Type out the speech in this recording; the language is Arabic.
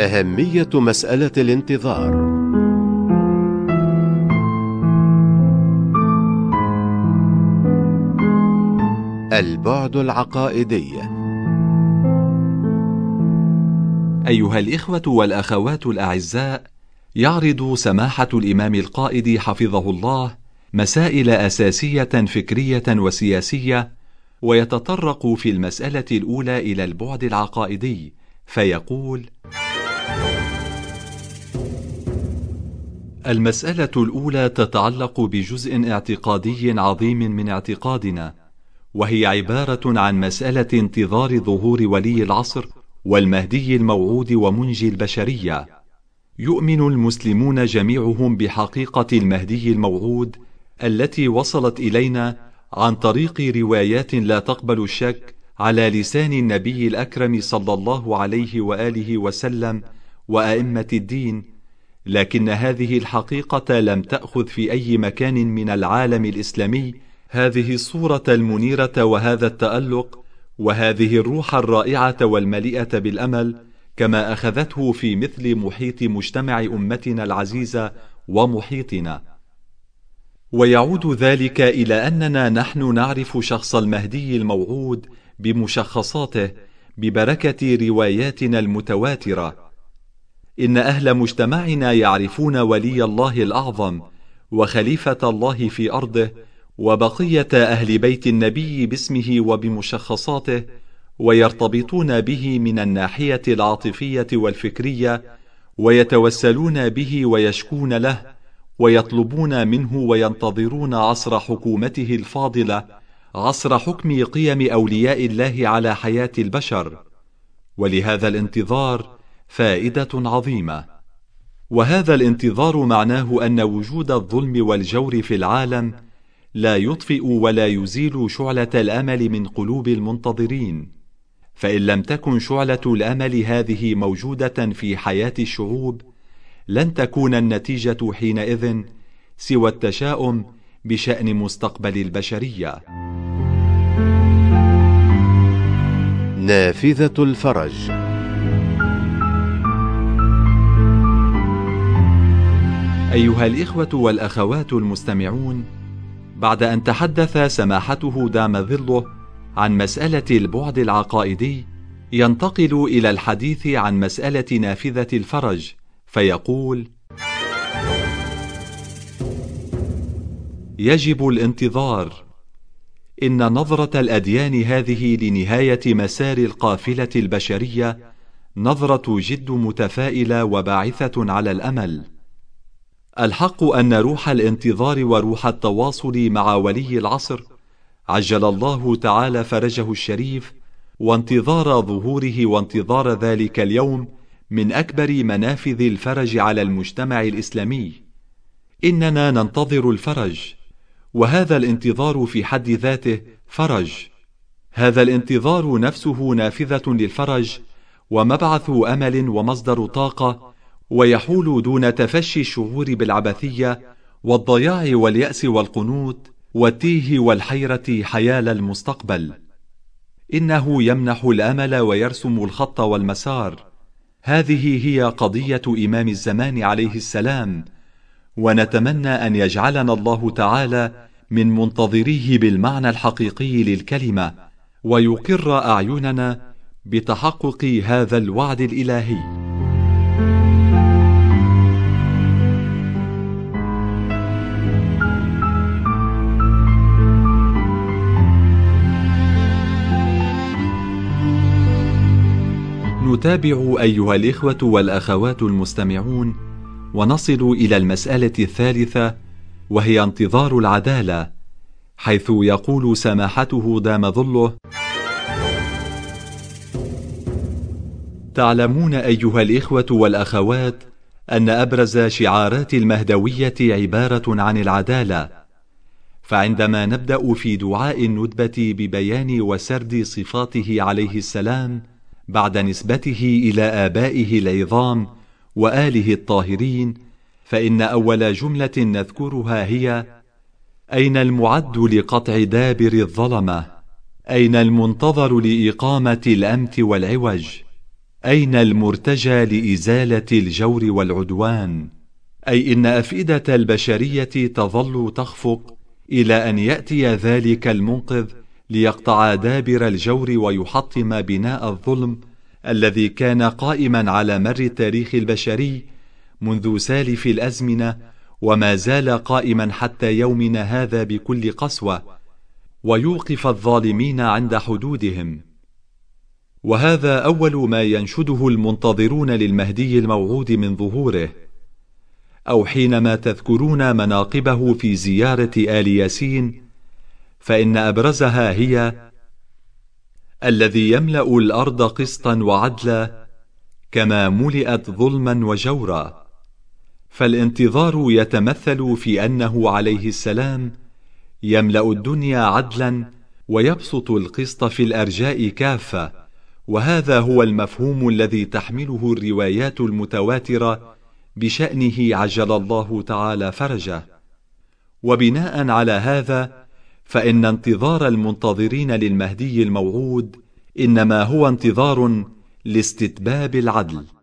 أهمية مسألة الانتظار. البعد العقائدي. أيها الإخوة والأخوات الأعزاء، يعرض سماحة الإمام القائد حفظه الله مسائل أساسية فكرية وسياسية، ويتطرق في المسألة الأولى إلى البعد العقائدي، فيقول: المسألة الأولى تتعلق بجزء اعتقادي عظيم من اعتقادنا، وهي عبارة عن مسألة انتظار ظهور ولي العصر والمهدي الموعود ومنجي البشرية. يؤمن المسلمون جميعهم بحقيقة المهدي الموعود التي وصلت إلينا عن طريق روايات لا تقبل الشك على لسان النبي الأكرم صلى الله عليه وآله وسلم وأئمة الدين، لكن هذه الحقيقة لم تأخذ في أي مكان من العالم الإسلامي هذه الصورة المنيرة وهذا التألق وهذه الروح الرائعة والمليئة بالأمل كما أخذته في مثل محيط مجتمع أمتنا العزيزة ومحيطنا. ويعود ذلك إلى أننا نحن نعرف شخص المهدي الموعود بمشخصاته ببركة رواياتنا المتواترة. إن أهل مجتمعنا يعرفون ولي الله الأعظم وخليفة الله في أرضه وبقية أهل بيت النبي باسمه وبمشخصاته، ويرتبطون به من الناحية العاطفية والفكرية، ويتوسلون به ويشكون له، ويطلبون منه وينتظرون عصر حكومته الفاضلة، عصر حكم قيم أولياء الله على حياة البشر. ولهذا الانتظار فائدة عظيمة، وهذا الانتظار معناه أن وجود الظلم والجور في العالم لا يطفئ ولا يزيل شعلة الأمل من قلوب المنتظرين، فإن لم تكن شعلة الأمل هذه موجودة في حياة الشعوب لن تكون النتيجة حينئذ سوى التشاؤم بشأن مستقبل البشرية. نافذة الفرج. أيها الإخوة والأخوات المستمعون، بعد أن تحدث سماحته دام ظله عن مسألة البعد العقائدي، ينتقل إلى الحديث عن مسألة نافذة الفرج، فيقول: يجب الانتظار. إن نظرة الأديان هذه لنهاية مسار القافلة البشرية نظرة جد متفائلة وباعثة على الأمل. الحق أن روح الانتظار وروح التواصل مع ولي العصر عجل الله تعالى فرجه الشريف، وانتظار ظهوره وانتظار ذلك اليوم من أكبر منافذ الفرج على المجتمع الإسلامي. إننا ننتظر الفرج، وهذا الانتظار في حد ذاته فرج. هذا الانتظار نفسه نافذة للفرج ومبعث أمل ومصدر طاقة، ويحول دون تفشي الشعور بالعبثية والضياع واليأس والقنوط والتيه والحيرة حيال المستقبل. إنه يمنح الأمل ويرسم الخط والمسار. هذه هي قضية إمام الزمان عليه السلام، ونتمنى أن يجعلنا الله تعالى من منتظريه بالمعنى الحقيقي للكلمة، ويقر أعيننا بتحقق هذا الوعد الإلهي. نتابع أيها الإخوة والأخوات المستمعون، ونصل إلى المسألة الثالثة، وهي انتظار العدالة، حيث يقول سماحته دام ظله: تعلمون أيها الإخوة والأخوات أن أبرز شعارات المهدوية عبارة عن العدالة، فعندما نبدأ في دعاء الندبة ببيان وسرد صفاته عليه السلام بعد نسبته إلى آبائه العظام وآله الطاهرين، فإن أول جملة نذكرها هي: أين المعد لقطع دابر الظلمة؟ أين المنتظر لإقامة الأمت والعوج؟ أين المرتجى لإزالة الجور والعدوان؟ أي إن أفئدة البشرية تظل تخفق إلى أن يأتي ذلك المنقذ ليقطع دابر الجور ويحطم بناء الظلم الذي كان قائما على مر التاريخ البشري منذ سالف الأزمنة، وما زال قائما حتى يومنا هذا بكل قسوة، ويوقف الظالمين عند حدودهم. وهذا أول ما ينشده المنتظرون للمهدي الموعود من ظهوره، أو حينما تذكرون مناقبه في زيارة آل ياسين، فإن أبرزها هي: الذي يملأ الأرض قسطا وعدلا كما ملئت ظلما وجورا. فالانتظار يتمثل في أنه عليه السلام يملأ الدنيا عدلا ويبسط القسط في الأرجاء كافة، وهذا هو المفهوم الذي تحمله الروايات المتواترة بشأنه عجل الله تعالى فرجه. وبناء على هذا فإن انتظار المنتظرين للمهدي الموعود إنما هو انتظار لاستتباب العدل.